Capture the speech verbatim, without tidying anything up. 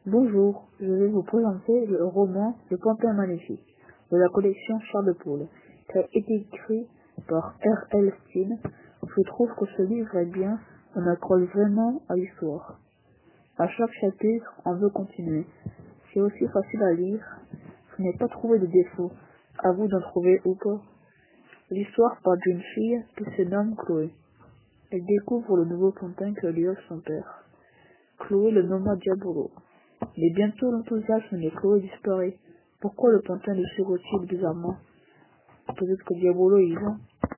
Bonjour, je vais vous présenter le roman Le Pantin Maléfique de la collection Charles de Poule, qui a été écrit par R L Stine. Je trouve que ce livre est bien, on accroche vraiment à l'histoire. À chaque chapitre, on veut continuer. C'est aussi facile à lire, je n'ai pas trouvé de défaut. À vous d'en trouver ou pas. L'histoire parle d'une fille qui se nomme Chloé. Elle découvre le nouveau pantin que lui offre son père. Chloé le nomma Diabolo. Mais bientôt l'enthousiasme de Chloé disparaît. Pourquoi le pantin le suivre-t-il bizarrement? Peut-être que Diabolo est vivant.